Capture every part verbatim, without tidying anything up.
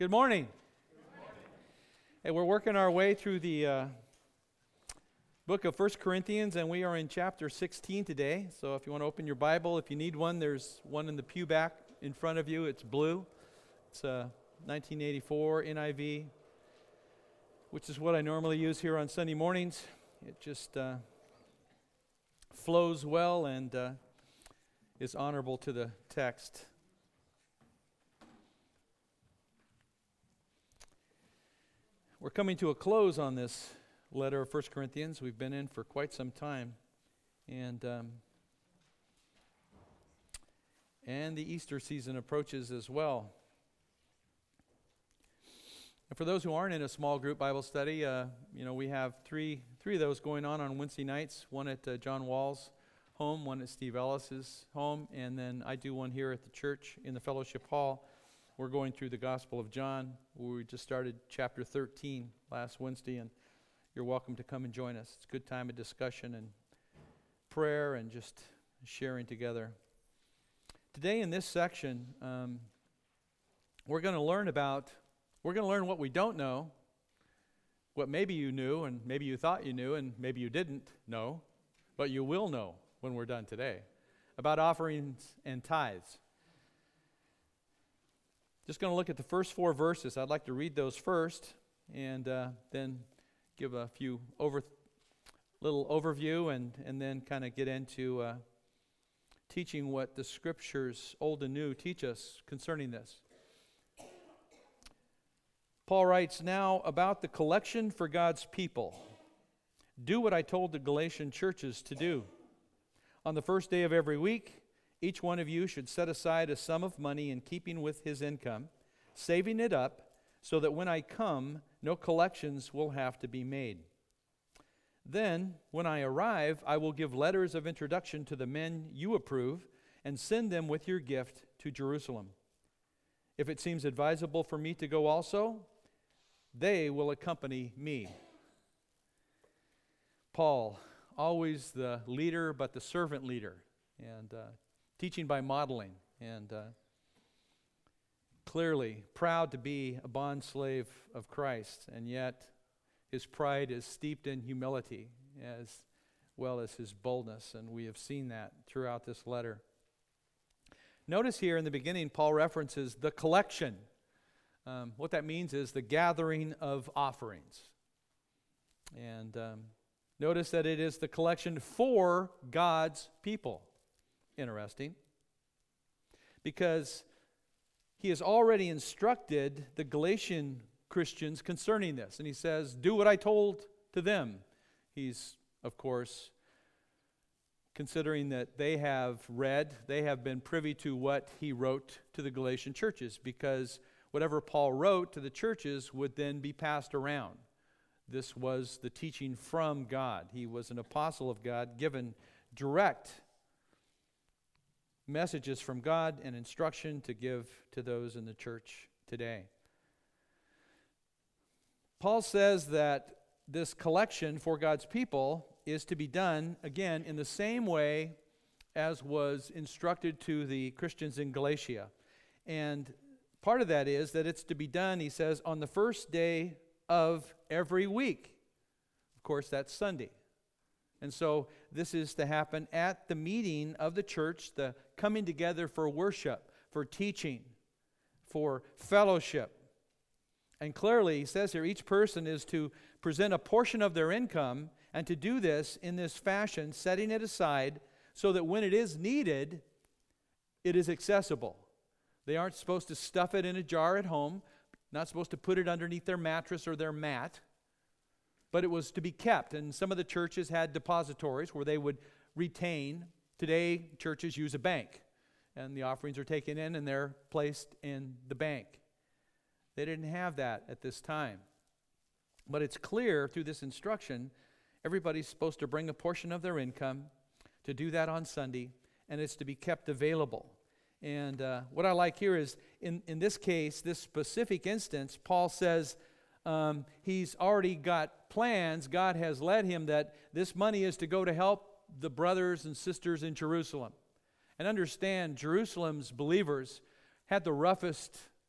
Good morning. Hey, we're working our way through the uh, book of First Corinthians, and we are in chapter sixteen today. So if you want to open your Bible, if you need one, there's one in the pew back in front of you. It's blue. It's a nineteen eighty-four N I V, which is what I normally use here on Sunday mornings. It just uh, flows well and uh, is honorable to the text. We're coming to a close on this letter of First Corinthians. We've been in for quite some time. And um, and the Easter season approaches as well. And for those who aren't in a small group Bible study, uh, you know, we have three three of those going on on Wednesday nights. One at uh, John Wall's home, one at Steve Ellis's home, and then I do one here at the church in the fellowship hall. We're going through the Gospel of John. We just started chapter thirteen last Wednesday, and you're welcome to come and join us. It's a good time of discussion and prayer and just sharing together. Today in this section, um, we're going to learn about, we're going to learn what we don't know, what maybe you knew and maybe you thought you knew and maybe you didn't know, but you will know when we're done today, about offerings and tithes. Just going to look at the first four verses. I'd like to read those first and uh, then give a few over, little overview and, and then kind of get into uh, teaching what the Scriptures, old and new, teach us concerning this. Paul writes, "Now about the collection for God's people. Do what I told the Galatian churches to do. On the first day of every week, each one of you should set aside a sum of money in keeping with his income, saving it up so that when I come, no collections will have to be made. Then, when I arrive, I will give letters of introduction to the men you approve and send them with your gift to Jerusalem. If it seems advisable for me to go also, they will accompany me." Paul, always the leader but the servant leader, and uh, teaching by modeling, and uh, clearly proud to be a bondslave of Christ, and yet his pride is steeped in humility as well as his boldness, and we have seen that throughout this letter. Notice here in the beginning, Paul references the collection. Um, what that means is the gathering of offerings. And um, notice that it is the collection for God's people. Interesting, because he has already instructed the Galatian Christians concerning this, and he says, do what I told to them. He's, of course, considering that they have read, they have been privy to what he wrote to the Galatian churches, because whatever Paul wrote to the churches would then be passed around. This was the teaching from God. He was an apostle of God, given direct messages from God and instruction to give to those in the church today. Paul says that this collection for God's people is to be done, again, in the same way as was instructed to the Christians in Galatia. And part of that is that it's to be done, he says, on the first day of every week. Of course, that's Sunday. And so this is to happen at the meeting of the church, the coming together for worship, for teaching, for fellowship. And clearly, he says here, each person is to present a portion of their income and to do this in this fashion, setting it aside so that when it is needed, it is accessible. They aren't supposed to stuff it in a jar at home, not supposed to put it underneath their mattress or their mat, but it was to be kept. And some of the churches had depositories where they would retain. Today, churches use a bank, and the offerings are taken in and they're placed in the bank. They didn't have that at this time. But it's clear through this instruction, everybody's supposed to bring a portion of their income to do that on Sunday, and it's to be kept available. And uh, what I like here is, in, in this case, this specific instance, Paul says um, he's already got plans. God has led him that this money is to go to help the brothers and sisters in Jerusalem. And understand, Jerusalem's believers had the roughest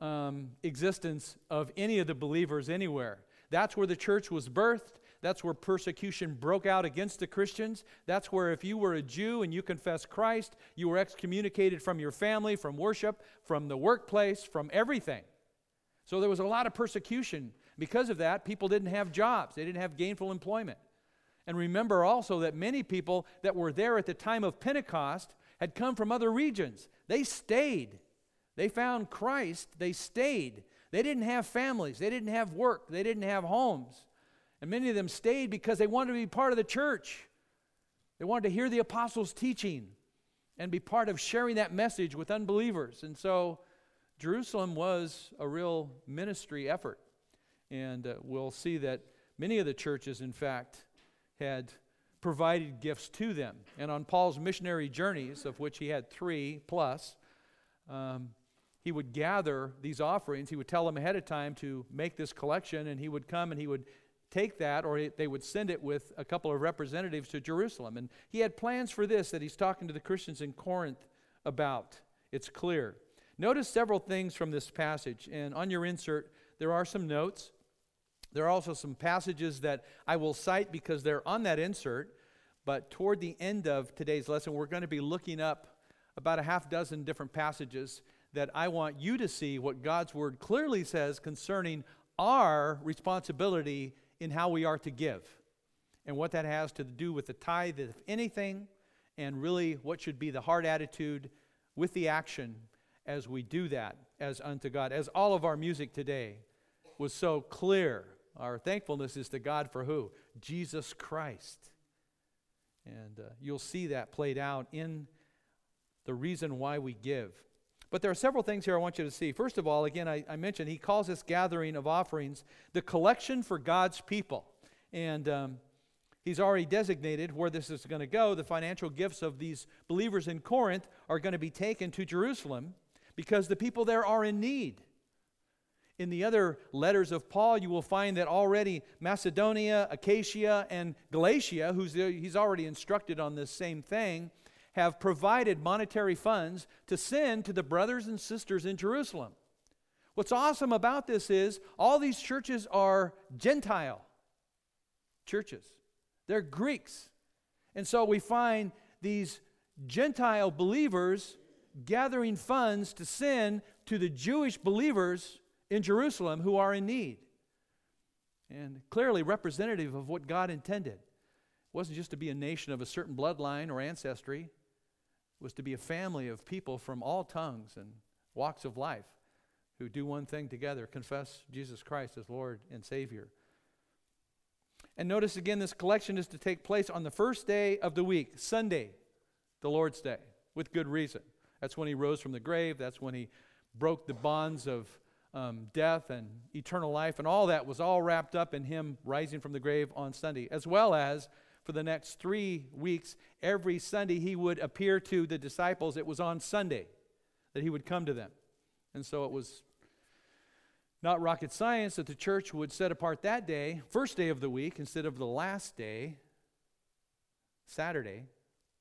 um, existence of any of the believers anywhere. That's where the church was birthed. That's where persecution broke out against the Christians. That's where if you were a Jew and you confessed Christ, you were excommunicated from your family, from worship, from the workplace, from everything. So there was a lot of persecution. Because of that, people didn't have jobs. They didn't have gainful employment. And remember also that many people that were there at the time of Pentecost had come from other regions. They stayed. They found Christ. They stayed. They didn't have families. They didn't have work. They didn't have homes. And many of them stayed because they wanted to be part of the church. They wanted to hear the apostles' teaching and be part of sharing that message with unbelievers. And so Jerusalem was a real ministry effort. And uh, we'll see that many of the churches, in fact, had provided gifts to them. And on Paul's missionary journeys, of which he had three plus, um, he would gather these offerings. He would tell them ahead of time to make this collection, and he would come and he would take that, or they would send it with a couple of representatives to Jerusalem. And he had plans for this that he's talking to the Christians in Corinth about. It's clear. Notice several things from this passage, and on your insert, there are some notes. There are also some passages that I will cite because they're on that insert, but toward the end of today's lesson, we're going to be looking up about a half dozen different passages that I want you to see what God's Word clearly says concerning our responsibility in how we are to give, and what that has to do with the tithe, if anything, and really what should be the heart attitude with the action as we do that as unto God. As all of our music today was so clear, our thankfulness is to God for who? Jesus Christ. And uh, you'll see that played out in the reason why we give. But there are several things here I want you to see. First of all, again, I, I mentioned he calls this gathering of offerings the collection for God's people. And um, he's already designated where this is going to go. The financial gifts of these believers in Corinth are going to be taken to Jerusalem because the people there are in need. In the other letters of Paul, you will find that already Macedonia, Achaia, and Galatia, who's he's already instructed on this same thing, have provided monetary funds to send to the brothers and sisters in Jerusalem. What's awesome about this is all these churches are Gentile churches. They're Greeks. And so we find these Gentile believers gathering funds to send to the Jewish believers in Jerusalem who are in need. And clearly representative of what God intended. It wasn't just to be a nation of a certain bloodline or ancestry. It was to be a family of people from all tongues and walks of life who do one thing together, confess Jesus Christ as Lord and Savior. And notice again, this collection is to take place on the first day of the week, Sunday, the Lord's Day, with good reason. That's when he rose from the grave. That's when he broke the bonds of um, death and eternal life, and all that was all wrapped up in him rising from the grave on Sunday, as well as for the next three weeks, every Sunday he would appear to the disciples. It was on Sunday that he would come to them. And so it was not rocket science that the church would set apart that day, first day of the week, instead of the last day, Saturday.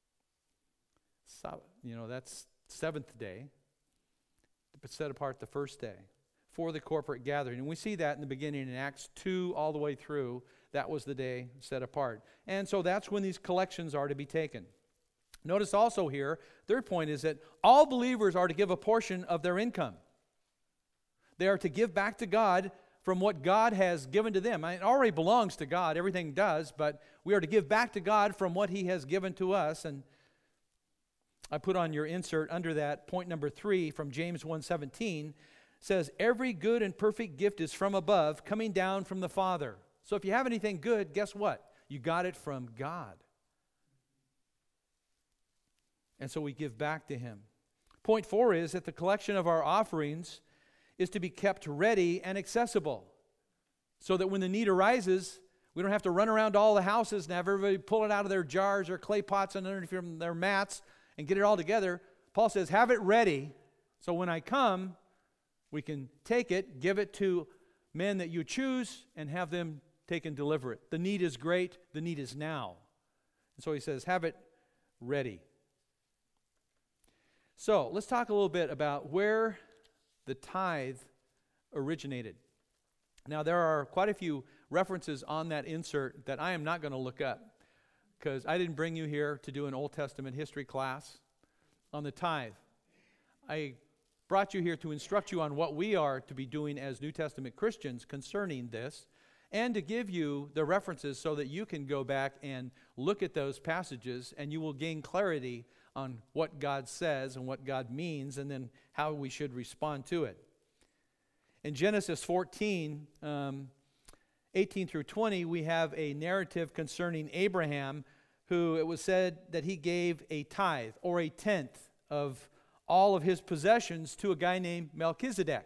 So, you know, that's seventh day, but set apart the first day for the corporate gathering. And we see that in the beginning in Acts two all the way through. That was the day set apart. And so that's when these collections are to be taken. Notice also here, third point is that all believers are to give a portion of their income. They are to give back to God from what God has given to them. I mean, it already belongs to God, everything does, but we are to give back to God from what he has given to us. And I put on your insert under that, point number three from James one seventeen, says, every good and perfect gift is from above, coming down from the Father. So if you have anything good, guess what? You got it from God. And so we give back to him. Point four is that the collection of our offerings is to be kept ready and accessible so that when the need arises, we don't have to run around to all the houses and have everybody pull it out of their jars or clay pots and underneath from their mats and get it all together. Paul says, have it ready so when I come, we can take it, give it to men that you choose, and have them take and deliver it. The need is great. The need is now. And so he says, have it ready. So let's talk a little bit about where the tithe originated. Now, there are quite a few references on that insert that I am not going to look up, because I didn't bring you here to do an Old Testament history class on the tithe. I brought you here to instruct you on what we are to be doing as New Testament Christians concerning this, and to give you the references so that you can go back and look at those passages, and you will gain clarity on what God says and what God means, and then how we should respond to it. In Genesis fourteen, um, eighteen through twenty, we have a narrative concerning Abraham, who it was said that he gave a tithe or a tenth of all of his possessions to a guy named Melchizedek.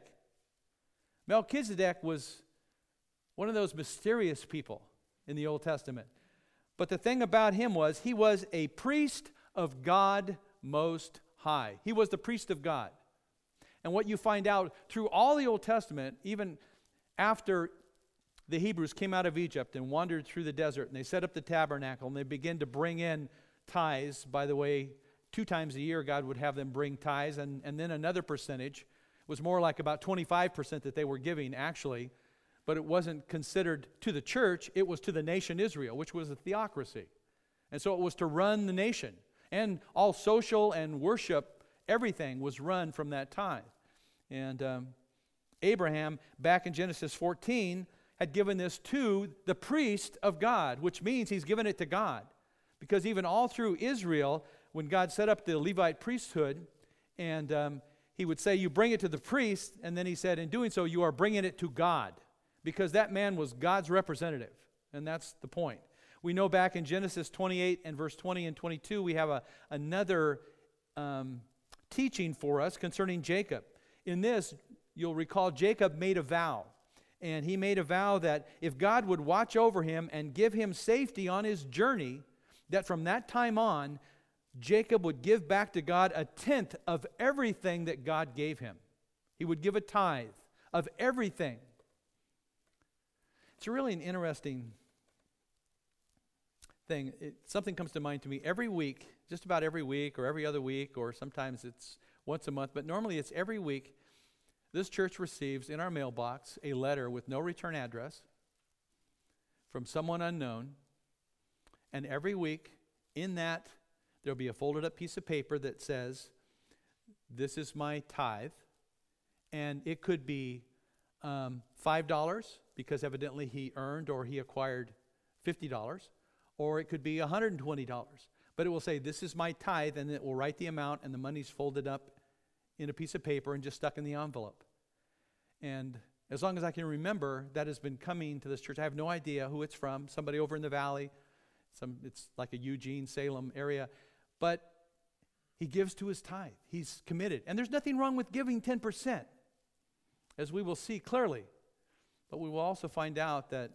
Melchizedek was one of those mysterious people in the Old Testament. But the thing about him was he was a priest of God Most High. He was the priest of God. And what you find out through all the Old Testament, even after the Hebrews came out of Egypt and wandered through the desert, and they set up the tabernacle, and they began to bring in tithes. By the way, two times a year God would have them bring tithes, and, and then another percentage. It was more like about twenty-five percent that they were giving, actually. But it wasn't considered to the church, it was to the nation Israel, which was a theocracy. And so it was to run the nation. And all social and worship, everything was run from that tithe. And um, Abraham, back in Genesis fourteen, had given this to the priest of God, which means he's given it to God. Because even all through Israel, when God set up the Levite priesthood, and um, he would say, you bring it to the priest, and then he said, in doing so, you are bringing it to God. Because that man was God's representative. And that's the point. We know back in Genesis twenty-eight and verse twenty and twenty-two, we have a, another um, teaching for us concerning Jacob. In this, you'll recall Jacob made a vow. And he made a vow that if God would watch over him and give him safety on his journey, that from that time on, Jacob would give back to God a tenth of everything that God gave him. He would give a tithe of everything. It's really an interesting thing. It, something comes to mind to me every week, just about every week or every other week, or sometimes it's once a month, but normally it's every week. This church receives in our mailbox a letter with no return address from someone unknown, and every week in that there'll be a folded up piece of paper that says, this is my tithe, and it could be um, five dollars, because evidently he earned or he acquired fifty dollars, or it could be one hundred twenty dollars. But it will say, this is my tithe, and it will write the amount, and the money's folded up in a piece of paper and just stuck in the envelope. And as long as I can remember, that has been coming to this church. I have no idea who it's from, somebody over in the valley. Some, it's like a Eugene, Salem area. But he gives to his tithe. He's committed. And there's nothing wrong with giving ten percent, as we will see clearly. But we will also find out that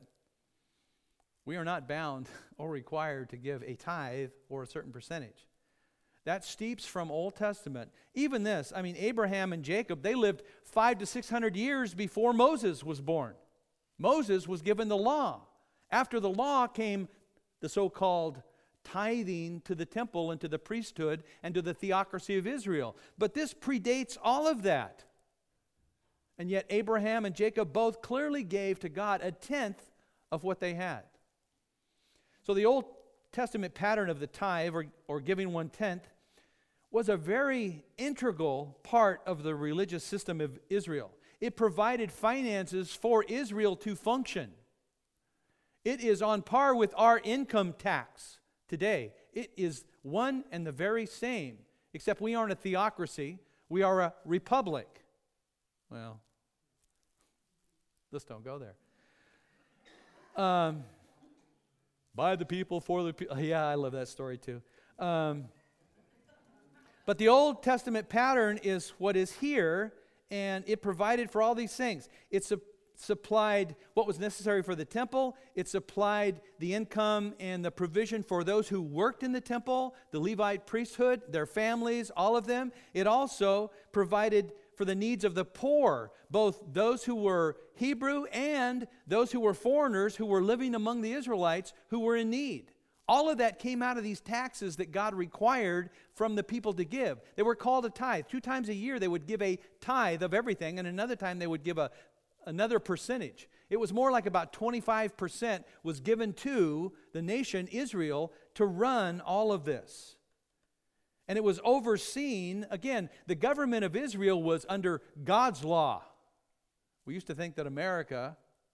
we are not bound or required to give a tithe or a certain percentage. That steeps from Old Testament. Even this, I mean, Abraham and Jacob, they lived five to six hundred years before Moses was born. Moses was given the law. After the law came the so-called tithing to the temple and to the priesthood and to the theocracy of Israel. But this predates all of that. And yet Abraham and Jacob both clearly gave to God a tenth of what they had. So the Old Testament pattern of the tithe, or, or giving one-tenth, was a very integral part of the religious system of Israel. It provided finances for Israel to function. It is on par with our income tax today. It is one and the very same, except we aren't a theocracy. We are a republic. Well, let's don't go there. Um, by the people, for the people. Yeah, I love that story too. Um, but the Old Testament pattern is what is here, and it provided for all these things. It su- supplied what was necessary for the temple. It supplied the income and the provision for those who worked in the temple, the Levite priesthood, their families, all of them. It also provided for the needs of the poor, both those who were Hebrew and those who were foreigners who were living among the Israelites who were in need. All of that came out of these taxes that God required from the people to give. They were called a tithe. Two times a year they would give a tithe of everything, and another time they would give a another percentage. It was more like about twenty-five percent was given to the nation Israel to run all of this. And it was overseen, again, the government of Israel was under God's law. We used to think that America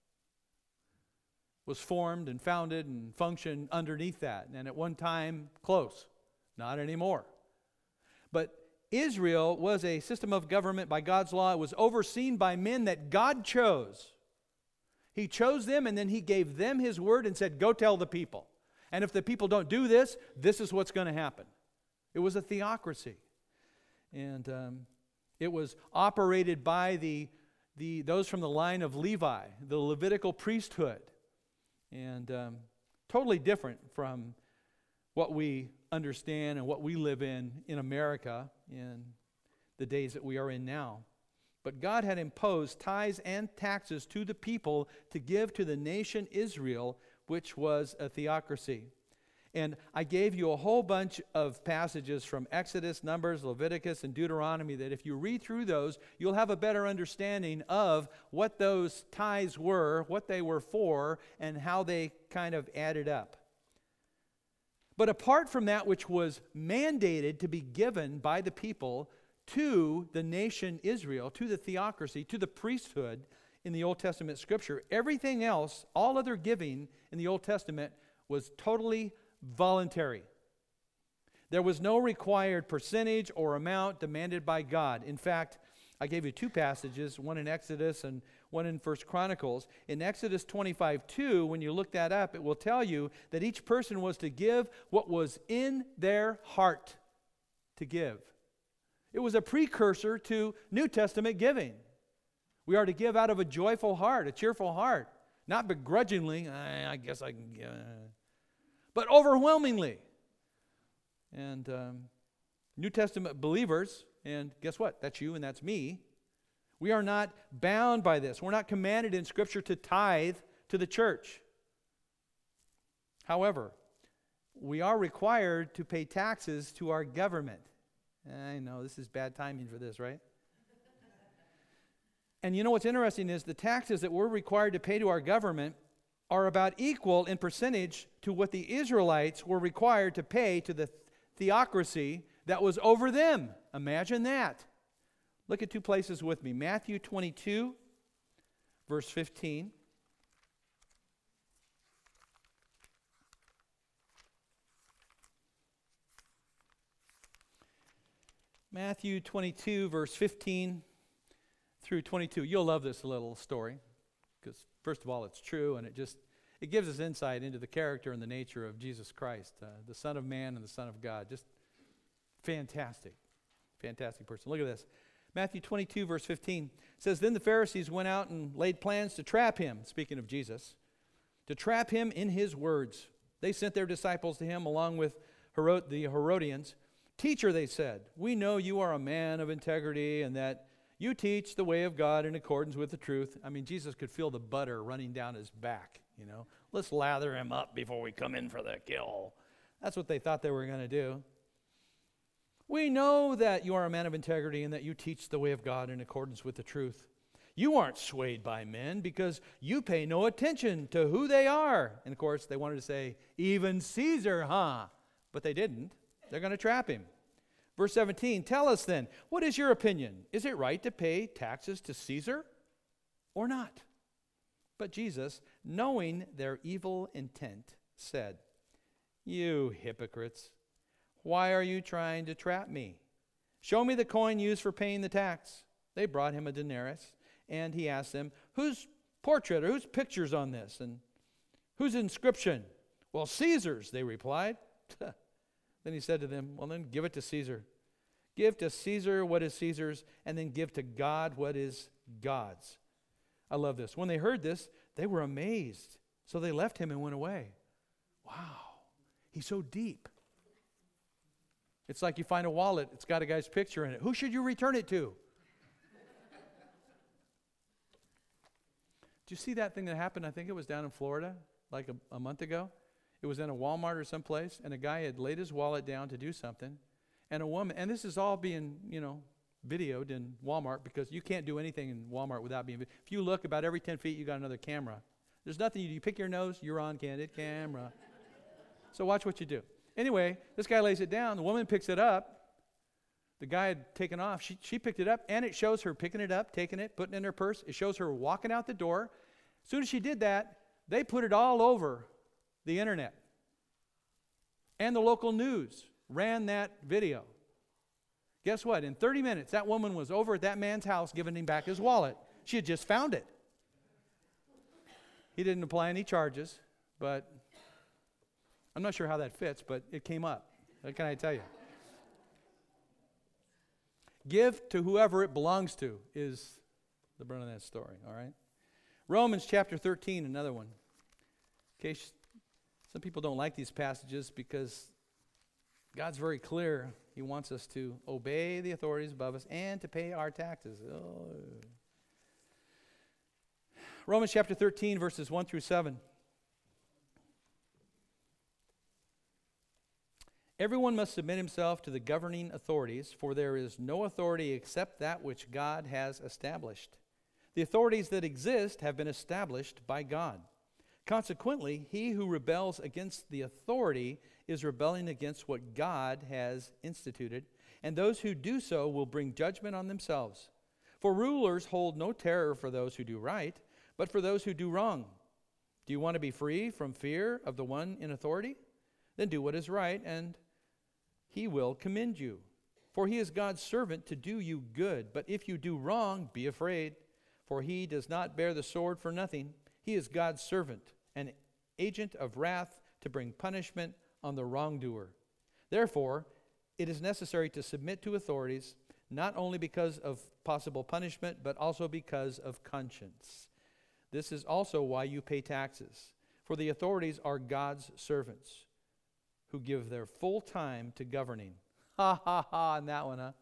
was formed and founded and functioned underneath that. And at one time, close. Not anymore. But Israel was a system of government by God's law. It was overseen by men that God chose. He chose them, and then He gave them His word and said, go tell the people. And if the people don't do this, this is what's going to happen. It was a theocracy. And um, it was operated by the, the those from the line of Levi, the Levitical priesthood. And um, totally different from what we understand and what we live in in America in the days that we are in now. But God had imposed tithes and taxes to the people to give to the nation Israel, which was a theocracy. And I gave you a whole bunch of passages from Exodus, Numbers, Leviticus, and Deuteronomy that if you read through those, you'll have a better understanding of what those tithes were, what they were for, and how they kind of added up. But apart from that which was mandated to be given by the people to the nation Israel, to the theocracy, to the priesthood in the Old Testament Scripture, everything else, all other giving in the Old Testament was totally voluntary. There was no required percentage or amount demanded by God. In fact, I gave you two passages, one in Exodus and one in First Chronicles. In Exodus twenty-five two, when you look that up, it will tell you that each person was to give what was in their heart to give. It was a precursor to New Testament giving. We are to give out of a joyful heart, a cheerful heart, not begrudgingly, I, I guess I can give, but overwhelmingly. And um, New Testament believers, and guess what? That's you and that's me. We are not bound by this. We're not commanded in Scripture to tithe to the church. However, we are required to pay taxes to our government. I know, this is bad timing for this, right? And you know what's interesting is the taxes that we're required to pay to our government are about equal in percentage to what the Israelites were required to pay to the theocracy that was over them. Imagine that. Look at two places with me. Matthew twenty-two, verse fifteen. Matthew twenty-two, verse fifteen through twenty-two. You'll love this little story because, first of all, it's true, and it just it gives us insight into the character and the nature of Jesus Christ, uh, the Son of Man and the Son of God. Just fantastic, fantastic person. Look at this. Matthew twenty-two, verse fifteen says, Then the Pharisees went out and laid plans to trap him, speaking of Jesus, to trap him in his words. They sent their disciples to him along with Herod- the Herodians. Teacher, they said, we know you are a man of integrity and that you teach the way of God in accordance with the truth. I mean, Jesus could feel the butter running down his back, you know. Let's lather him up before we come in for the kill. That's what they thought they were going to do. We know that you are a man of integrity and that you teach the way of God in accordance with the truth. You aren't swayed by men because you pay no attention to who they are. And of course, they wanted to say, even Caesar, huh? But they didn't. They're going to trap him. Verse seventeen, tell us then, what is your opinion? Is it right to pay taxes to Caesar or not? But Jesus, knowing their evil intent, said, You hypocrites, why are you trying to trap me? Show me the coin used for paying the tax. They brought him a denarius, and he asked them, whose portrait or whose picture's on this? And whose inscription? Well, Caesar's, they replied. Then he said to them, well, then give it to Caesar. Give to Caesar what is Caesar's, and then give to God what is God's. I love this. When they heard this, they were amazed. So they left him and went away. Wow, he's so deep. It's like you find a wallet, it's got a guy's picture in it. Who should you return it to? Did you see that thing that happened? I think it was down in Florida, like a, a month ago. It was in a Walmart or someplace, and a guy had laid his wallet down to do something, and a woman, and this is all being, you know, videoed in Walmart, because you can't do anything in Walmart without being, if you look about every ten feet, you got another camera. There's nothing you do. You pick your nose, you're on candid camera. So watch what you do. Anyway, this guy lays it down. The woman picks it up. The guy had taken off. She, she picked it up, and it shows her picking it up, taking it, putting it in her purse. It shows her walking out the door. As soon as she did that, they put it all over the internet. And the local news ran that video. Guess what? In thirty minutes, that woman was over at that man's house giving him back his wallet. She had just found it. He didn't apply any charges, but I'm not sure how that fits, but it came up. What can I tell you? Give to whoever it belongs to is the brunt of that story, all right? Romans chapter thirteen, another one. In case some people don't like these passages, because God's very clear. He wants us to obey the authorities above us and to pay our taxes. Oh. Romans chapter thirteen, verses one through seven. Everyone must submit himself to the governing authorities, for there is no authority except that which God has established. The authorities that exist have been established by God. Consequently, he who rebels against the authority is rebelling against what God has instituted, and those who do so will bring judgment on themselves. For rulers hold no terror for those who do right, but for those who do wrong. Do you want to be free from fear of the one in authority? Then do what is right, and he will commend you. For he is God's servant to do you good. But if you do wrong, be afraid, for he does not bear the sword for nothing. He is God's servant, an agent of wrath to bring punishment on the wrongdoer. Therefore, it is necessary to submit to authorities, not only because of possible punishment, but also because of conscience. This is also why you pay taxes, for the authorities are God's servants, who give their full time to governing. Ha ha ha, on that one, huh?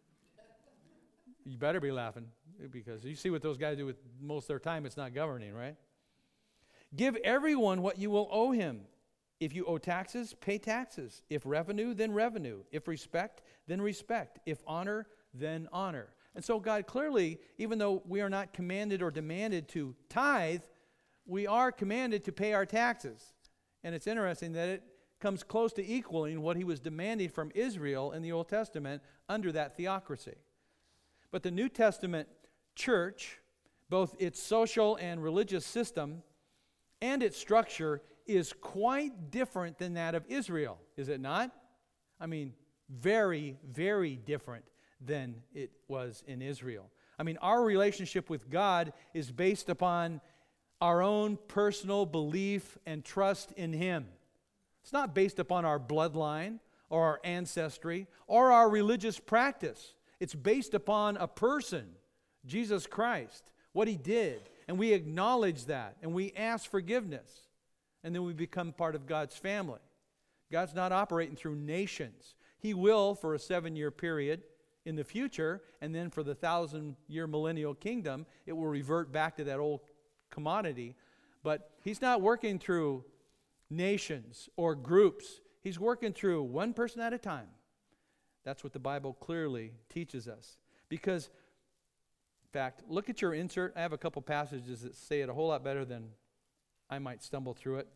You better be laughing, because you see what those guys do with most of their time. It's not governing, right? Give everyone what you will owe him. If you owe taxes, pay taxes. If revenue, then revenue. If respect, then respect. If honor, then honor. And so God clearly, even though we are not commanded or demanded to tithe, we are commanded to pay our taxes. And it's interesting that it comes close to equaling what he was demanding from Israel in the Old Testament under that theocracy. But the New Testament church, both its social and religious system and its structure, is quite different than that of Israel, is it not? I mean, very, very different than it was in Israel. I mean, our relationship with God is based upon our own personal belief and trust in him. It's not based upon our bloodline or our ancestry or our religious practice. It's based upon a person, Jesus Christ, what he did. And we acknowledge that, and we ask forgiveness. And then we become part of God's family. God's not operating through nations. He will for a seven-year period in the future, and then for the thousand-year millennial kingdom, it will revert back to that old commodity. But he's not working through nations or groups. He's working through one person at a time. That's what the Bible clearly teaches us. Because, in fact, look at your insert. I have a couple passages that say it a whole lot better than I might stumble through it.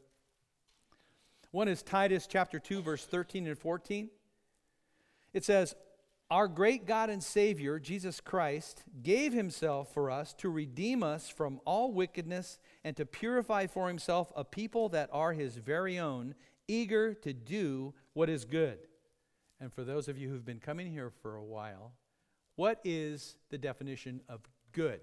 One is Titus chapter two, verse thirteen and fourteen. It says, "Our great God and Savior, Jesus Christ, gave himself for us to redeem us from all wickedness and to purify for himself a people that are his very own, eager to do what is good." And for those of you who've been coming here for a while, what is the definition of good?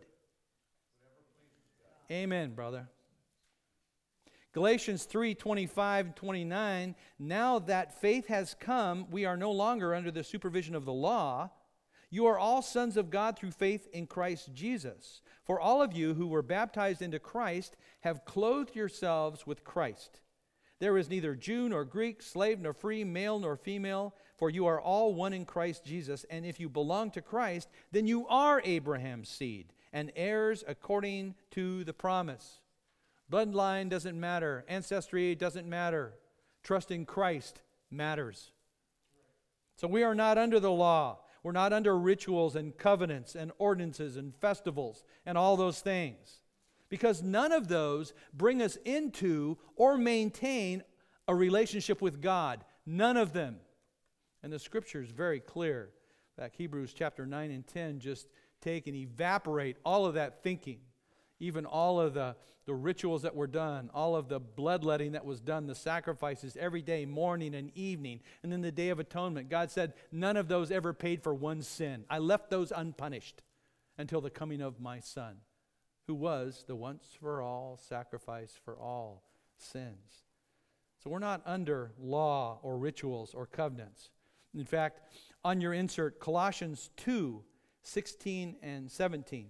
Amen, brother. Galatians three, twenty-five and twenty-nine, "Now that faith has come, we are no longer under the supervision of the law. You are all sons of God through faith in Christ Jesus. For all of you who were baptized into Christ have clothed yourselves with Christ. There is neither Jew nor Greek, slave nor free, male nor female, for you are all one in Christ Jesus. And if you belong to Christ, then you are Abraham's seed and heirs according to the promise." Bloodline doesn't matter. Ancestry doesn't matter. Trusting Christ matters. So we are not under the law. We're not under rituals and covenants and ordinances and festivals and all those things. Because none of those bring us into or maintain a relationship with God. None of them. And the Scripture is very clear. In fact, Hebrews chapter nine and ten just take and evaporate all of that thinking. Even all of the, the rituals that were done, all of the bloodletting that was done, the sacrifices every day, morning and evening, and then the Day of Atonement. God said, none of those ever paid for one sin. I left those unpunished until the coming of my Son, who was the once-for-all sacrifice for all sins. So we're not under law or rituals or covenants. In fact, on your insert, Colossians two, sixteen and seventeen.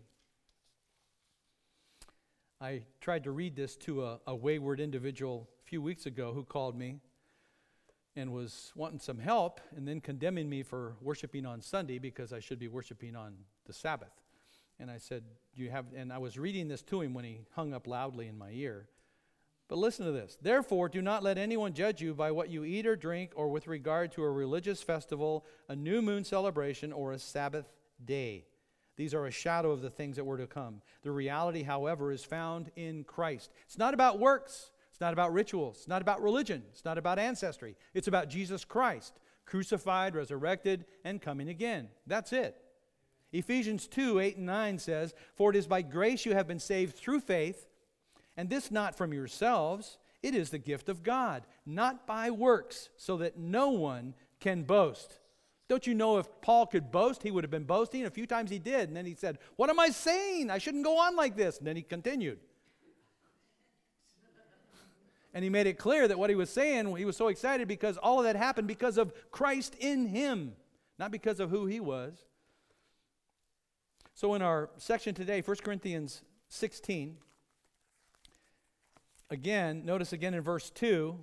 I tried to read this to a, a wayward individual a few weeks ago who called me and was wanting some help and then condemning me for worshiping on Sunday because I should be worshiping on the Sabbath. And I said, "Do you have?" And I was reading this to him when he hung up loudly in my ear. But listen to this. Therefore, do not let anyone judge you by what you eat or drink, or with regard to a religious festival, a new moon celebration, or a Sabbath day. These are a shadow of the things that were to come. The reality, however, is found in Christ. It's not about works. It's not about rituals. It's not about religion. It's not about ancestry. It's about Jesus Christ, crucified, resurrected, and coming again. That's it. Ephesians two, eight and nine says, "For it is by grace you have been saved through faith, and this not from yourselves. It is the gift of God, not by works, so that no one can boast." Don't you know if Paul could boast, he would have been boasting? A few times he did. And then he said, "What am I saying? I shouldn't go on like this." And then he continued. And he made it clear that what he was saying, he was so excited because all of that happened because of Christ in him, not because of who he was. So in our section today, First Corinthians sixteen, again, notice again in verse two,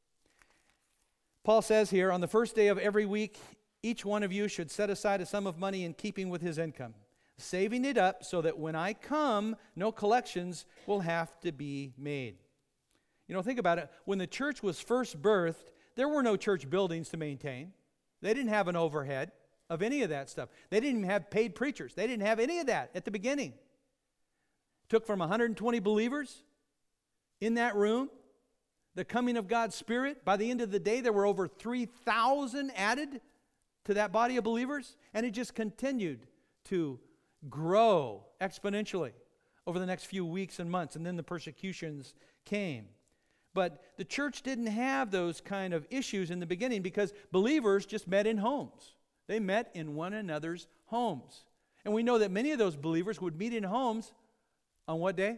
Paul says here, "On the first day of every week, each one of you should set aside a sum of money in keeping with his income, saving it up so that when I come, no collections will have to be made." You know, think about it. When the church was first birthed, there were no church buildings to maintain. They didn't have an overhead of any of that stuff. They didn't even have paid preachers. They didn't have any of that at the beginning. It took from one hundred twenty believers in that room, the coming of God's Spirit. By the end of the day, there were over three thousand added to that body of believers, and it just continued to grow exponentially over the next few weeks and months, and then the persecutions came. But the church didn't have those kind of issues in the beginning because believers just met in homes. They met in one another's homes. And we know that many of those believers would meet in homes on what day?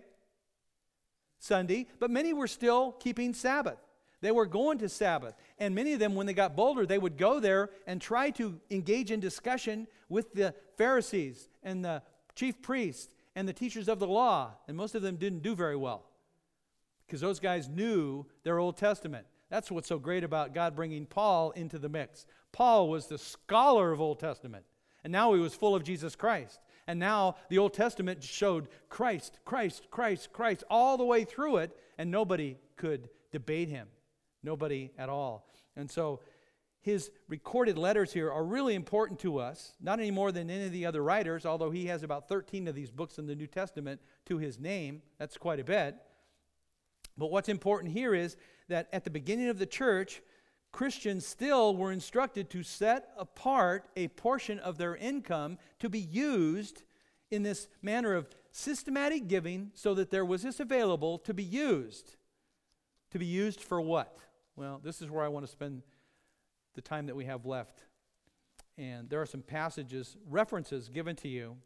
Sunday. But many were still keeping Sabbath. They were going to Sabbath. And many of them, when they got bolder, they would go there and try to engage in discussion with the Pharisees and the chief priests and the teachers of the law. And most of them didn't do very well because those guys knew their Old Testament. That's what's so great about God bringing Paul into the mix. Paul was the scholar of Old Testament. And now he was full of Jesus Christ. And now the Old Testament showed Christ, Christ, Christ, Christ all the way through it. And nobody could debate him. Nobody at all. And so his recorded letters here are really important to us, not any more than any of the other writers, although he has about thirteen of these books in the New Testament to his name. That's quite a bit. But what's important here is that at the beginning of the church, Christians still were instructed to set apart a portion of their income to be used in this manner of systematic giving so that there was this available to be used. To be used for what? Well, this is where I want to spend the time that we have left. And there are some passages, references given to you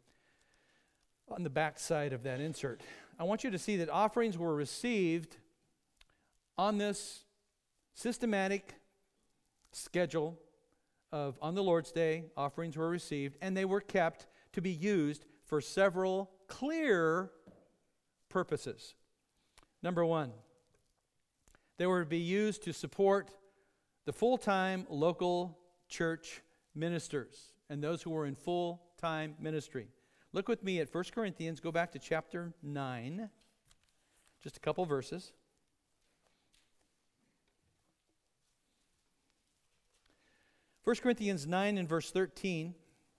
on the back side of that insert. I want you to see that offerings were received on this systematic schedule of on the Lord's Day, offerings were received, and they were kept to be used for several clear purposes. Number one, they were to be used to support the full-time local church ministers and those who were in full-time ministry. Look with me at First Corinthians. Go back to chapter nine. Just a couple verses. First Corinthians nine and verse thirteen.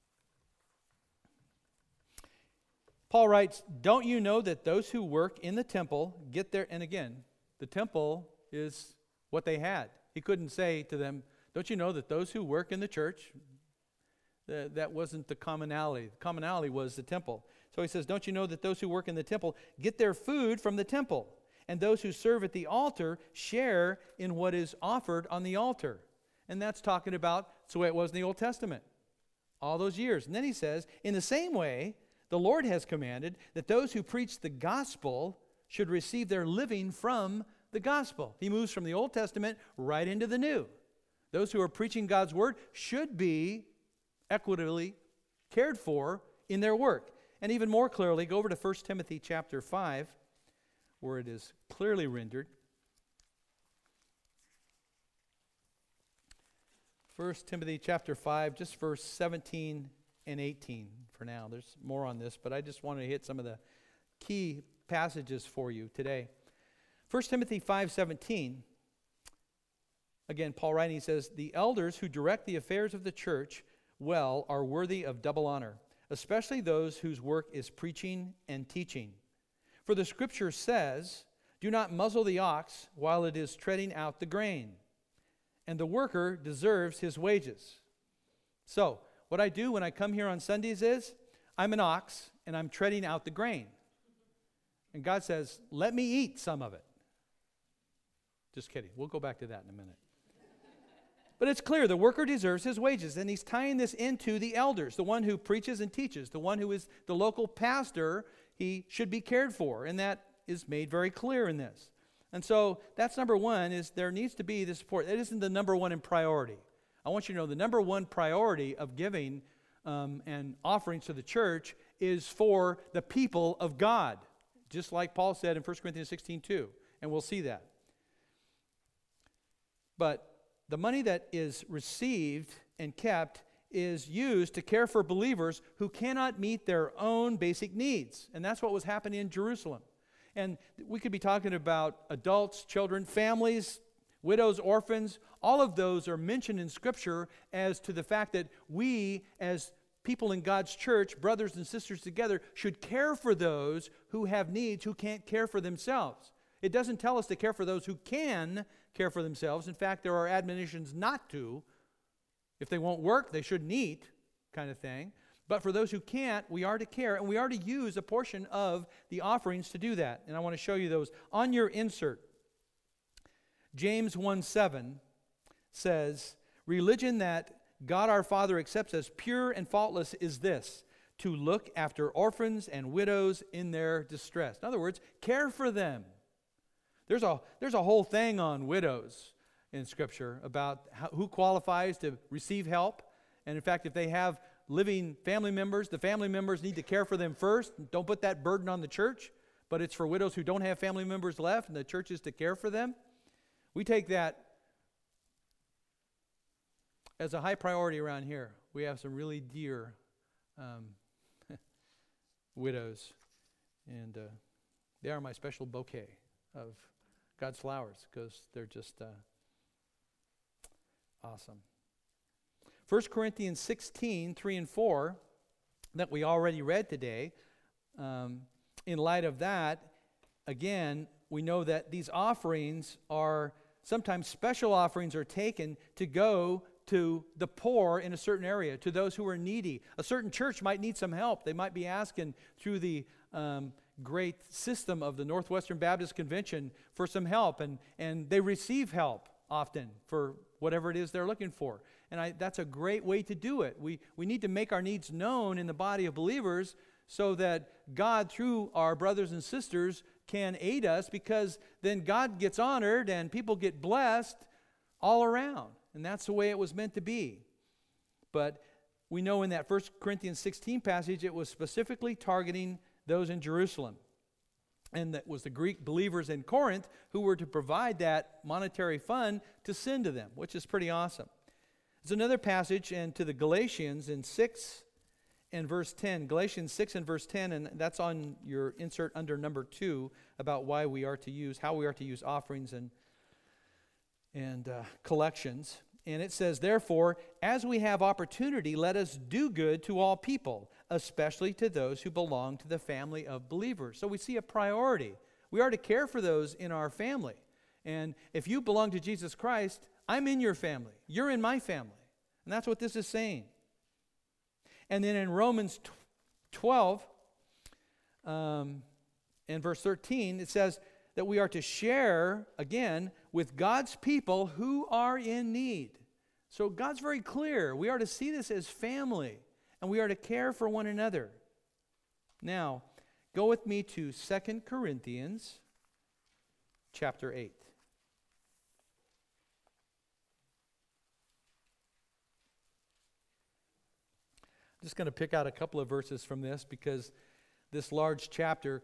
Paul writes, "Don't you know that those who work in the temple get their," and again, the temple is what they had. He couldn't say to them, "Don't you know that those who work in the church," uh, that wasn't the commonality. The commonality was the temple. So he says, "Don't you know that those who work in the temple get their food from the temple, and those who serve at the altar share in what is offered on the altar?" And that's talking about, it's the way it was in the Old Testament, all those years. And then he says, "In the same way, the Lord has commanded that those who preach the gospel should receive their living from the gospel." He moves from the Old Testament right into the New. Those who are preaching God's word should be equitably cared for in their work. And even more clearly, go over to First Timothy chapter five, where it is clearly rendered. First Timothy chapter five, just verse seventeen and eighteen for now. There's more on this, but I just want to hit some of the key passages for you today. First Timothy five seventeen, again, Paul writing, he says, "The elders who direct the affairs of the church well are worthy of double honor, especially those whose work is preaching and teaching. For the scripture says, 'Do not muzzle the ox while it is treading out the grain, and the worker deserves his wages.'" So, what I do when I come here on Sundays is, I'm an ox, and I'm treading out the grain. And God says, "Let me eat some of it." Just kidding. We'll go back to that in a minute. But it's clear, the worker deserves his wages. And he's tying this into the elders, the one who preaches and teaches, the one who is the local pastor. He should be cared for. And that is made very clear in this. And so that's number one, is there needs to be the support. That isn't the number one in priority. I want you to know the number one priority of giving um, and offerings to the church is for the people of God. Just like Paul said in First Corinthians sixteen two. And we'll see that. But the money that is received and kept is used to care for believers who cannot meet their own basic needs. And that's what was happening in Jerusalem. And we could be talking about adults, children, families, widows, orphans. All of those are mentioned in Scripture as to the fact that we, as people in God's church, brothers and sisters together, should care for those who have needs, who can't care for themselves. It doesn't tell us to care for those who can care for themselves. In fact, there are admonitions not to. If they won't work, they shouldn't eat, kind of thing. But for those who can't, we are to care, and we are to use a portion of the offerings to do that. And I want to show you those on your insert. James one seven says, "Religion that God our Father accepts as pure and faultless is this, to look after orphans and widows in their distress." In other words, care for them. There's a, there's a whole thing on widows in Scripture about how, who qualifies to receive help. And in fact, if they have living family members, the family members need to care for them first. Don't put that burden on the church, but it's for widows who don't have family members left, and the church is to care for them. We take that as a high priority around here. We have some really dear um, widows, and uh, they are my special bouquet of God's flowers, because they're just uh, awesome. First Corinthians sixteen, three and four, that we already read today, um, in light of that, again, we know that these offerings are, sometimes special offerings are taken to go to the poor in a certain area, to those who are needy. A certain church might need some help. They might be asking through the um, great system of the Northwestern Baptist Convention for some help, and, and they receive help often for whatever it is they're looking for. And I, that's a great way to do it. We, we need to make our needs known in the body of believers so that God, through our brothers and sisters, can aid us, because then God gets honored and people get blessed all around. And that's the way it was meant to be. But we know in that First Corinthians sixteen passage, it was specifically targeting those in Jerusalem. And that was the Greek believers in Corinth who were to provide that monetary fund to send to them, which is pretty awesome. There's another passage and to the Galatians in six and verse ten. Galatians six and verse ten, and that's on your insert under number two, about why we are to use, how we are to use offerings and, and uh, collections. And it says, therefore, as we have opportunity, let us do good to all people, especially to those who belong to the family of believers. So we see a priority. We are to care for those in our family. And if you belong to Jesus Christ, I'm in your family. You're in my family. And that's what this is saying. And then in Romans twelve, um, in verse thirteen, it says that we are to share, again, with God's people who are in need. So God's very clear. We are to see this as family, and we are to care for one another. Now, go with me to Second Corinthians chapter eight. I'm just going to pick out a couple of verses from this because this large chapter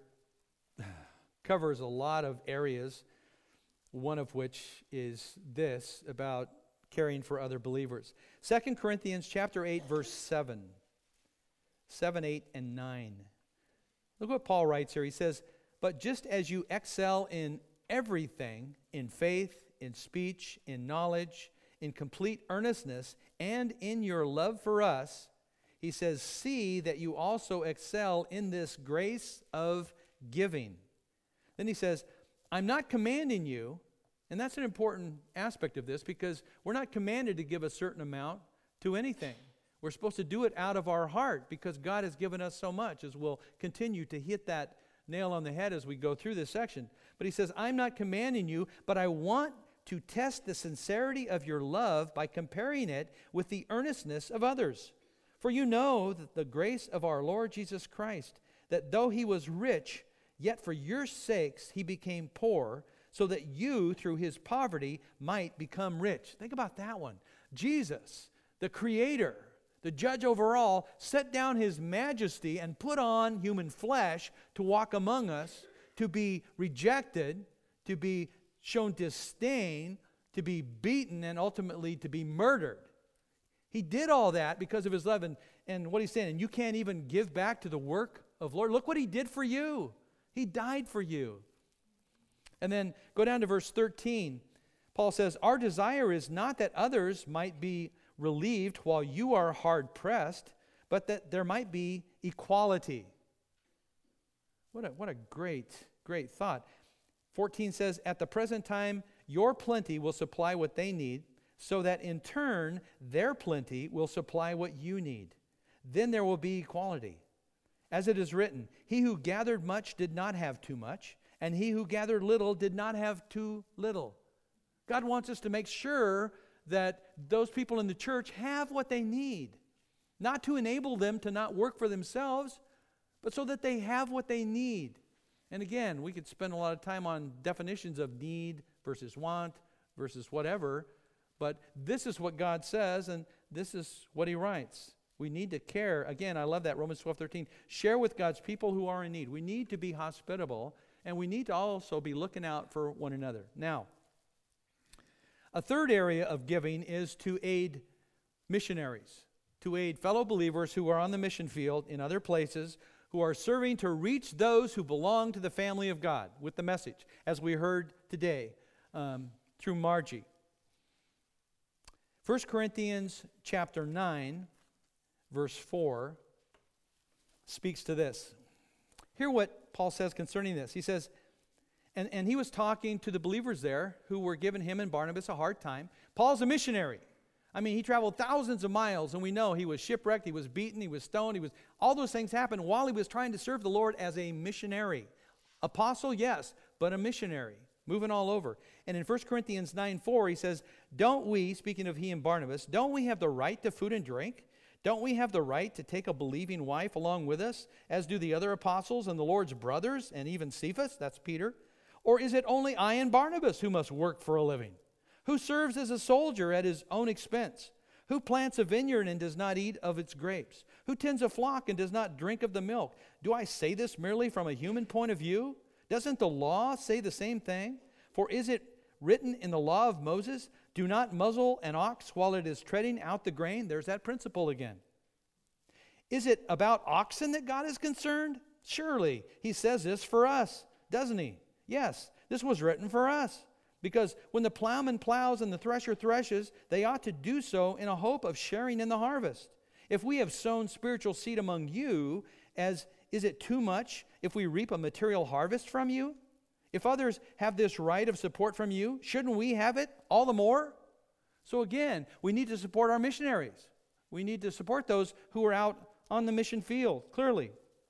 covers a lot of areas, one of which is this about caring for other believers. Second Corinthians chapter eight, verse seven. seven, eight, and nine. Look what Paul writes here. He says, but just as you excel in everything, in faith, in speech, in knowledge, in complete earnestness, and in your love for us, he says, see that you also excel in this grace of giving. Then he says, I'm not commanding you, and that's an important aspect of this because we're not commanded to give a certain amount to anything. We're supposed to do it out of our heart because God has given us so much, as we'll continue to hit that nail on the head as we go through this section. But he says, I'm not commanding you, but I want to test the sincerity of your love by comparing it with the earnestness of others. For you know that the grace of our Lord Jesus Christ, that though he was rich, yet for your sakes he became poor, so that you, through his poverty, might become rich. Think about that one. Jesus, the Creator, the Judge over all, set down his majesty and put on human flesh to walk among us, to be rejected, to be shown disdain, to be beaten, and ultimately to be murdered. He did all that because of his love. And, and what he's saying, and you can't even give back to the work of Lord. Look what he did for you. He died for you. And then go down to verse thirteen. Paul says, our desire is not that others might be relieved while you are hard pressed, but that there might be equality. What a, what a great, great thought. fourteen says, at the present time, your plenty will supply what they need, so that in turn, their plenty will supply what you need. Then there will be equality. As it is written, he who gathered much did not have too much, and he who gathered little did not have too little. God wants us to make sure that those people in the church have what they need, not to enable them to not work for themselves, but so that they have what they need. And again, we could spend a lot of time on definitions of need versus want versus whatever, but this is what God says, and this is what he writes. We need to care. Again, I love that, Romans twelve, thirteen. Share with God's people who are in need. We need to be hospitable, and we need to also be looking out for one another. Now, a third area of giving is to aid missionaries, to aid fellow believers who are on the mission field in other places, who are serving to reach those who belong to the family of God with the message, as we heard today um, through Margie. First Corinthians chapter nine, verse four, speaks to this. Hear what Paul says concerning this. He says, and, and he was talking to the believers there who were giving him and Barnabas a hard time. Paul's a missionary. I mean, he traveled thousands of miles, and we know he was shipwrecked, he was beaten, he was stoned, he was all those things happened while he was trying to serve the Lord as a missionary. Apostle, yes, but a missionary. Moving all over. And in First Corinthians nine four, he says, don't we, speaking of he and Barnabas, don't we have the right to food and drink? Don't we have the right to take a believing wife along with us, as do the other apostles and the Lord's brothers, and even Cephas, that's Peter? Or is it only I and Barnabas who must work for a living? Who serves as a soldier at his own expense? Who plants a vineyard and does not eat of its grapes? Who tends a flock and does not drink of the milk? Do I say this merely from a human point of view? Doesn't the law say the same thing? For is it written in the law of Moses, do not muzzle an ox while it is treading out the grain? There's that principle again. Is it about oxen that God is concerned? Surely he says this for us, doesn't he? Yes, this was written for us. Because when the plowman plows and the thresher threshes, they ought to do so in a hope of sharing in the harvest. If we have sown spiritual seed among you, as is it too much if we reap a material harvest from you? If others have this right of support from you, shouldn't we have it all the more? So again, we need to support our missionaries. We need to support those who are out on the mission field, clearly.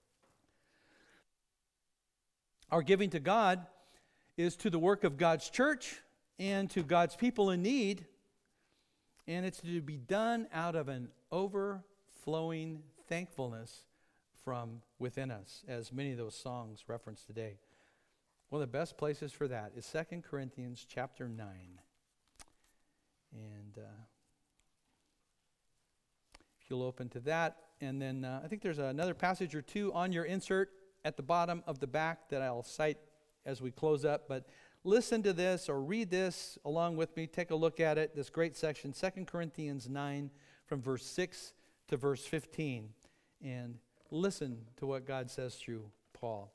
Our giving to God is to the work of God's church and to God's people in need, and it's to be done out of an overflowing thankfulness from within us, as many of those songs reference today. One of the best places for that is Second Corinthians chapter nine. And uh, if you'll open to that, and then uh, I think there's another passage or two on your insert at the bottom of the back that I'll cite as we close up, but listen to this or read this along with me. Take a look at it, this great section, Second Corinthians nine, from verse six to verse fifteen, and listen to what God says through Paul.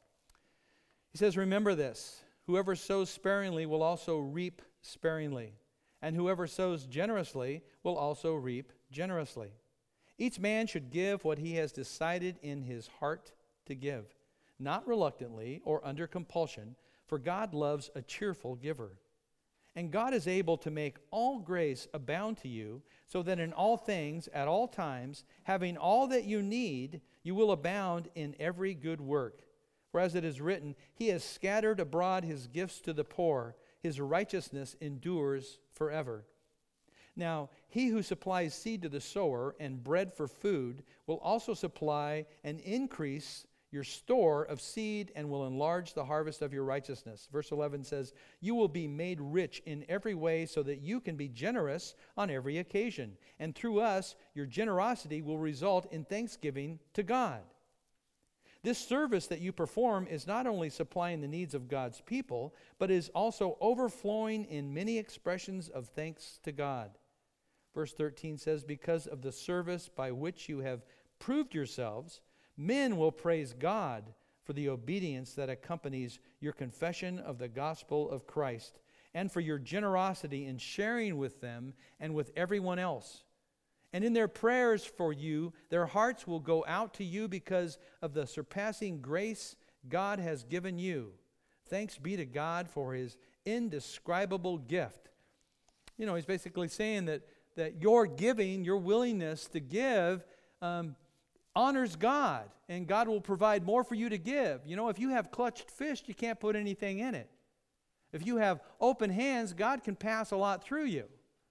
He says, "Remember this, whoever sows sparingly will also reap sparingly, and whoever sows generously will also reap generously. Each man should give what he has decided in his heart to give, not reluctantly or under compulsion, for God loves a cheerful giver. And God is able to make all grace abound to you, so that in all things, at all times, having all that you need, you will abound in every good work. For as it is written, He has scattered abroad His gifts to the poor, His righteousness endures forever. Now, He who supplies seed to the sower and bread for food will also supply and increase your store of seed and will enlarge the harvest of your righteousness." Verse eleven says, "You will be made rich in every way so that you can be generous on every occasion. And through us, your generosity will result in thanksgiving to God." This service that you perform is not only supplying the needs of God's people, but is also overflowing in many expressions of thanks to God. Verse thirteen says, "Because of the service by which you have proved yourselves, men will praise God for the obedience that accompanies your confession of the gospel of Christ, and for your generosity in sharing with them and with everyone else. And in their prayers for you, their hearts will go out to you because of the surpassing grace God has given you. Thanks be to God for His indescribable gift." You know, he's basically saying that, that your giving, your willingness to give, um, honors God, and God will provide more for you to give. You know, if you have clutched fish, you can't put anything in it. If you have open hands, God can pass a lot through you.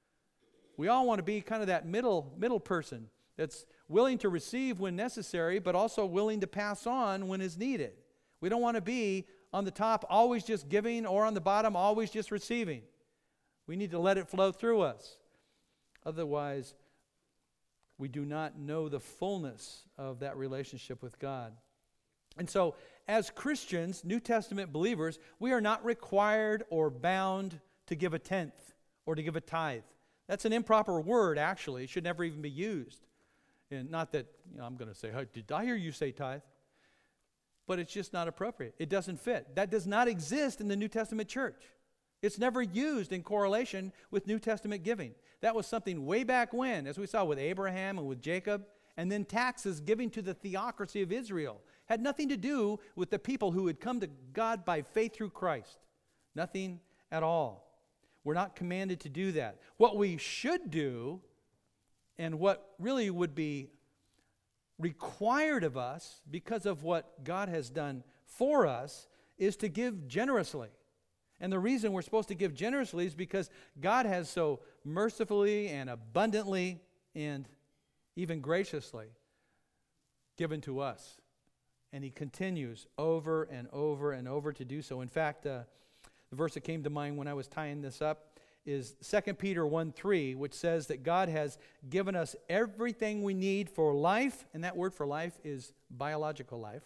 We all want to be kind of that middle middle person that's willing to receive when necessary, but also willing to pass on when is needed. We don't want to be on the top always just giving, or on the bottom always just receiving. We need to let it flow through us. Otherwise, we do not know the fullness of that relationship with God. And so, as Christians, New Testament believers, we are not required or bound to give a tenth or to give a tithe. That's an improper word, actually. It should never even be used. And not that, you know, I'm going to say, hey, did I hear you say tithe? But it's just not appropriate. It doesn't fit. That does not exist in the New Testament church. It's never used in correlation with New Testament giving. That was something way back when, as we saw with Abraham and with Jacob, and then taxes giving to the theocracy of Israel. Had nothing to do with the people who had come to God by faith through Christ. Nothing at all. We're not commanded to do that. What we should do, and what really would be required of us because of what God has done for us, is to give generously. And the reason we're supposed to give generously is because God has so mercifully and abundantly and even graciously given to us. And He continues over and over and over to do so. In fact, uh, the verse that came to mind when I was tying this up is Second Peter one three, which says that God has given us everything we need for life, and that word for life is biological life,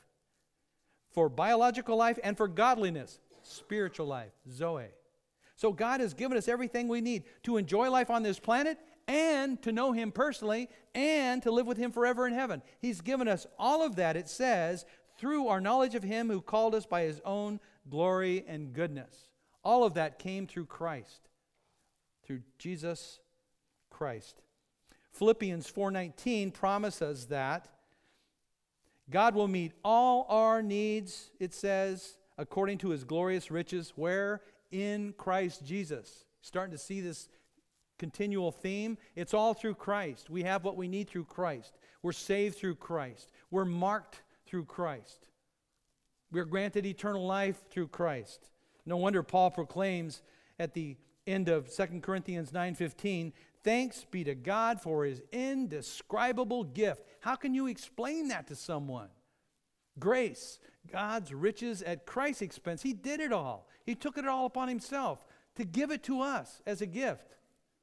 for biological life and for godliness, spiritual life, Zoe. So God has given us everything we need to enjoy life on this planet and to know Him personally and to live with Him forever in heaven. He's given us all of that, it says, through our knowledge of Him who called us by His own glory and goodness. All of that came through Christ, through Jesus Christ. Philippians four nineteen promises that God will meet all our needs, it says, according to his glorious riches, where? In Christ Jesus. Starting to see this continual theme. It's all through Christ. We have what we need through Christ. We're saved through Christ. We're marked through Christ. We're granted eternal life through Christ. No wonder Paul proclaims at the end of Second Corinthians nine fifteen, thanks be to God for his indescribable gift. How can you explain that to someone? Grace, God's riches at Christ's expense. He did it all. He took it all upon himself to give it to us as a gift.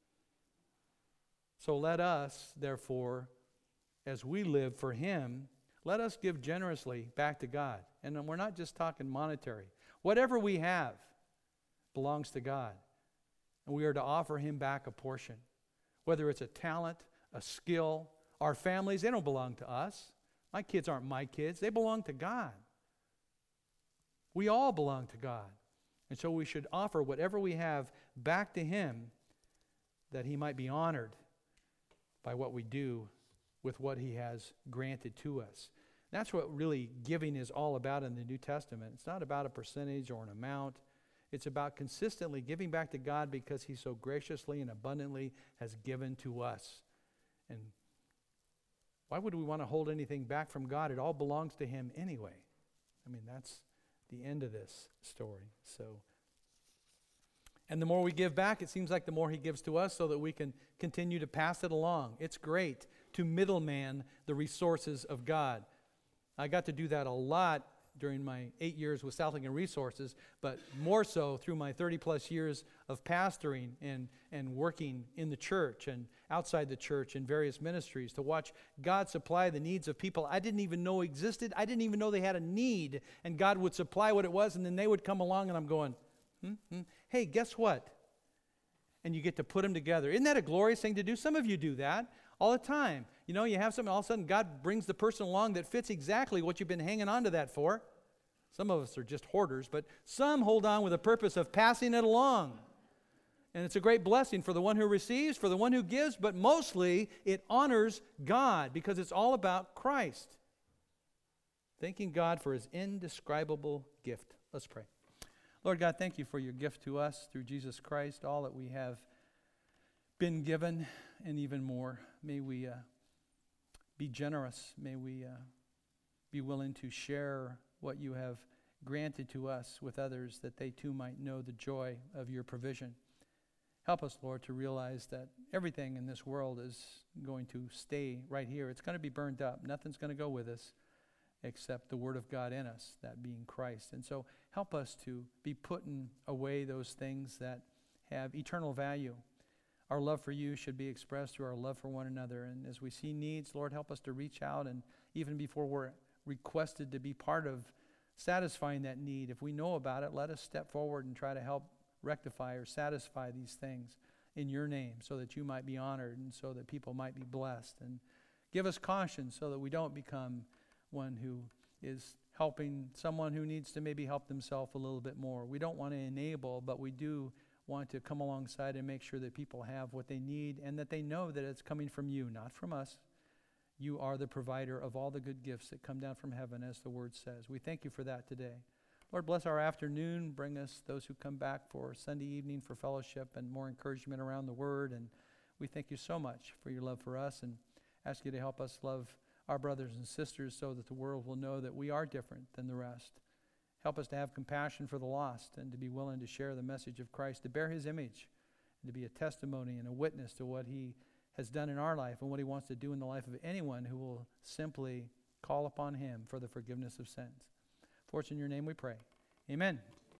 So let us, therefore, as we live for him, let us give generously back to God. And we're not just talking monetary. Whatever we have belongs to God. And we are to offer him back a portion. Whether it's a talent, a skill, our families, they don't belong to us. My kids aren't my kids. They belong to God. We all belong to God. And so we should offer whatever we have back to him that he might be honored by what we do with what he has granted to us. That's what really giving is all about in the New Testament. It's not about a percentage or an amount. It's about consistently giving back to God because he so graciously and abundantly has given to us. And why would we want to hold anything back from God? It all belongs to him anyway. I mean, that's the end of this story. So, and the more we give back, it seems like the more he gives to us so that we can continue to pass it along. It's great to middleman the resources of God. I got to do that a lot during my eight years with Southlingham Resources, but more so through my thirty plus years of pastoring and, and working in the church and outside the church in various ministries, to watch God supply the needs of people I didn't even know existed. I didn't even know they had a need, and God would supply what it was, and then they would come along, and I'm going, hmm, hmm. Hey, guess what? And you get to put them together. Isn't that a glorious thing to do? Some of you do that all the time. You know, you have something, all of a sudden God brings the person along that fits exactly what you've been hanging on to that for. Some of us are just hoarders, but some hold on with a purpose of passing it along. And it's a great blessing for the one who receives, for the one who gives, but mostly it honors God because it's all about Christ. Thanking God for his indescribable gift. Let's pray. Lord God, thank you for your gift to us through Jesus Christ, all that we have been given and even more. May we uh, be generous. May we uh, be willing to share what you have granted to us with others, that they too might know the joy of your provision. Help us, Lord, to realize that everything in this world is going to stay right here. It's going to be burned up. Nothing's going to go with us except the Word of God in us, that being Christ. And so help us to be putting away those things that have eternal value. Our love for you should be expressed through our love for one another. And as we see needs, Lord, help us to reach out, and even before we're requested to be part of satisfying that need, if we know about it, let us step forward and try to help rectify or satisfy these things in your name, so that you might be honored and so that people might be blessed. And give us caution so that we don't become one who is helping someone who needs to maybe help themselves a little bit more. We don't want to enable, but we do want to come alongside and make sure that people have what they need and that they know that it's coming from you, not from us. You are the provider of all the good gifts that come down from heaven, as the word says. We thank you for that today. Lord, bless our afternoon. Bring us those who come back for Sunday evening for fellowship and more encouragement around the word. And we thank you so much for your love for us, and ask you to help us love our brothers and sisters so that the world will know that we are different than the rest. Help us to have compassion for the lost and to be willing to share the message of Christ, to bear his image, and to be a testimony and a witness to what he has done in our life and what he wants to do in the life of anyone who will simply call upon him for the forgiveness of sins. For it's in your name we pray. Amen.